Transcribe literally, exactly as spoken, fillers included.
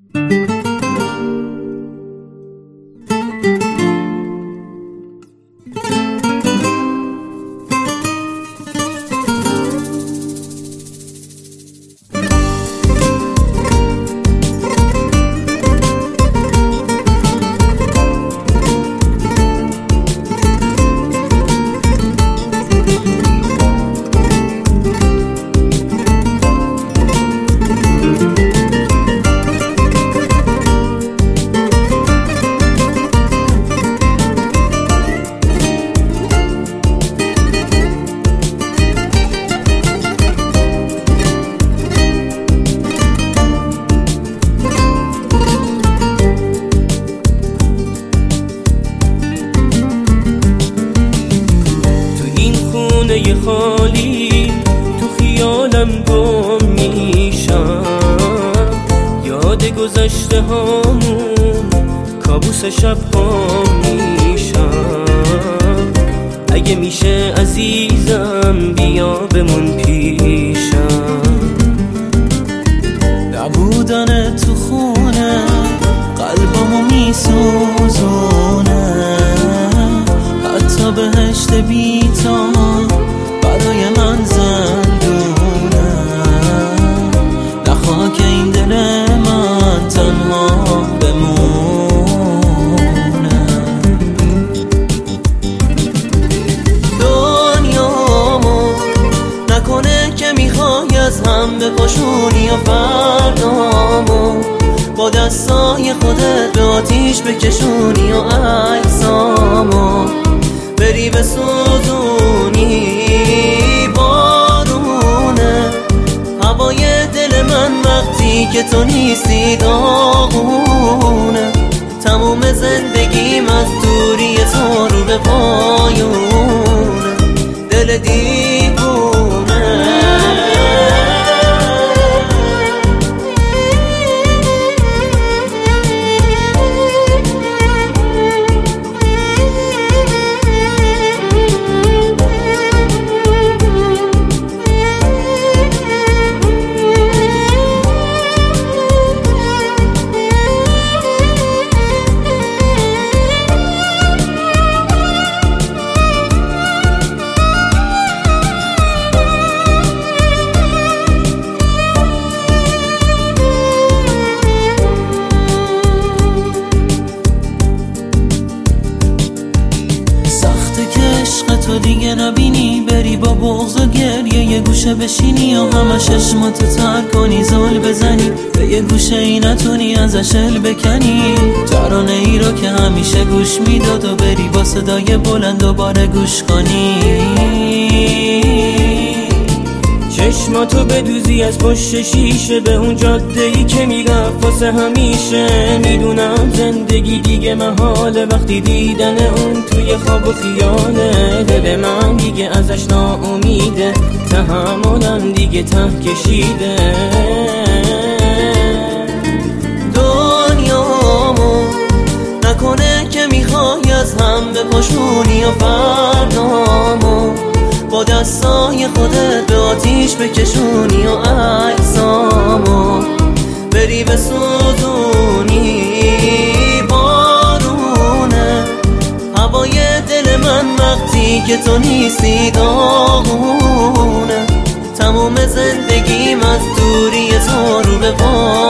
خونه خالی تو خیالم گم میشم، یاد گذشته هامون کابوس شب ها میشم. اگه میشه عزیزم بیا بمون پیشم. نبودن تو خونه قلبمو میسوزونه، حتی بهشت بیتا برای من زندونه. نخواه که این دل من تنها بمونه. دنیامو نکنه که میخوای از هم بپاشونی یا فردامو با دستای خودت به آتیش بکشونی و عکسامو بری بسوزونی. بارونه هوای دل من وقتی که تو نیستی داغونه. تموم زندگیم از دوری تو رو به پایونه. دل دیوونه تو دیگه نبینی، بری با بغض و گریه یه گوشه بشینی یا همه چشماتو تر کنی زل بزنی به یه گوشه ای نتونی ازش ال بکنی. ترانه ای رو که همیشه گوش میداد و بری با صدای بلند دوباره گوش کنی. چشماتو بدوزی از پشت شیشه به اون جاده ای که میرفت واسه همیشه. میدونم زندگی دیگه محاله وقتی دیدن اون توی خواب و خیاله. دل من دیگه ازش ناامیده، تحملم دیگه ته کشیده. دنیامو نکنه که میخوای از هم بپاشونی یا فردامو با دستای خودت به آتیش بکشونی و عکسامو بری بسوزونی. بارونه هوای دل من وقتی که تو نیستی داغونه. تموم زندگیم از دوری تو رو به